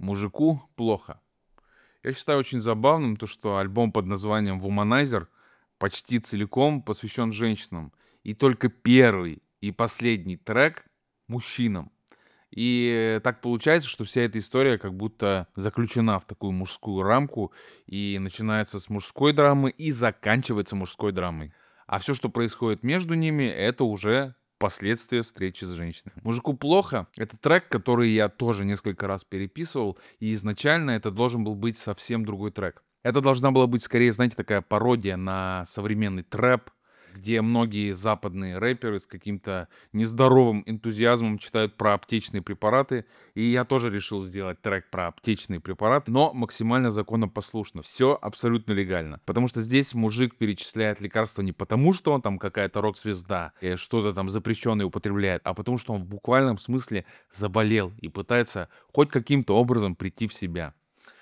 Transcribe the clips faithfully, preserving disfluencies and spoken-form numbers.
Мужику плохо. Я считаю очень забавным то, что альбом под названием "Womanizer" почти целиком посвящен женщинам, и только первый и последний трек- мужчинам. И так получается, что вся эта история как будто заключена в такую мужскую рамку и начинается с мужской драмы и заканчивается мужской драмой. А всё, что происходит между ними- это уже последствия встречи с женщиной. "Мужику плохо"- это трек, который я тоже несколько раз переписывал, и изначально это должен был быть совсем другой трек. Это должна была быть скорее, знаете, такая пародия на современный трэп, где многие западные рэперы с каким-то нездоровым энтузиазмом читают про аптечные препараты. И я тоже решил сделать трек про аптечные препараты, но максимально законопослушно. Всё абсолютно легально. Потому что здесь мужик перечисляет лекарства не потому, что он там какая-то рок-звезда и что-то там запрещенное употребляет, а потому что он в буквальном смысле заболел и пытается хоть каким-то образом прийти в себя.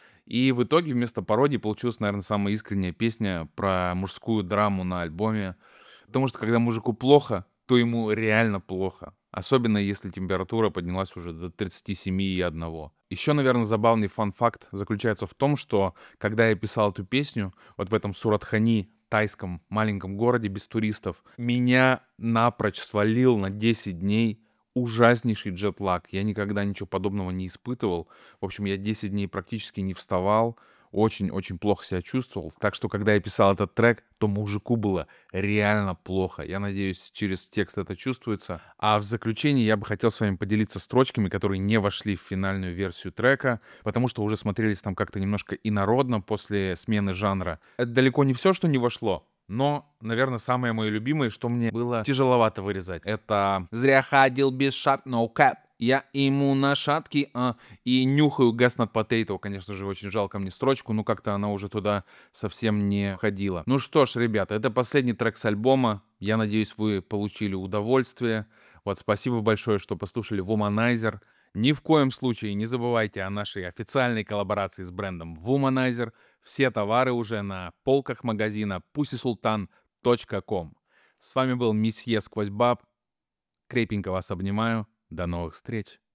И в итоге вместо пародии получилась, наверно, самая искренняя песня про мужскую драму на альбоме. Потому что когда мужику плохо, то ему реально плохо. Особенно если температура поднялась уже до тридцати семи и одного. Еще, наверно, забавный фан-факт заключается в том, что когда я писал эту песню, вот в этом Суратхани, тайском маленьком городе без туристов, меня напрочь свалил на десять дней ужаснейший джетлаг. Я никогда ничего подобного не испытывал. В общем, я десять дней практически не вставал, очень-очень плохо себя чувствовал. Так что, когда я писал этот трек, то мужику было реально плохо. Я надеюсь, через текст это чувствуется. А в заключение я бы хотел с вами поделиться строчками, которые не вошли в финальную версию трека, потому что уже смотрелись там как-то немножко инородно после смены жанра. Это далеко не всё, что не вошло, но, наверно, самое моё любимое, что мне было тяжеловато вырезать. Это: "Зря ходил без шап ноу кэп, я имму на шатки, а, и нюхаю газ над потейто". Конечно же, очень жалко мне строчку, но как-то она уже туда совсем не входила. Ну что ж, ребята, это последний трек с альбома. Я надеюсь, вы получили удовольствие. Вот, спасибо большое, что послушали "Womanizer". Ни в коем случае не забывайте о нашей официальной коллаборации с брендом Womanizer. Все товары уже на полках магазина пуси султан точка ком. С вами был месье Сквозь Баб. Крепенько вас обнимаю. До новых встреч!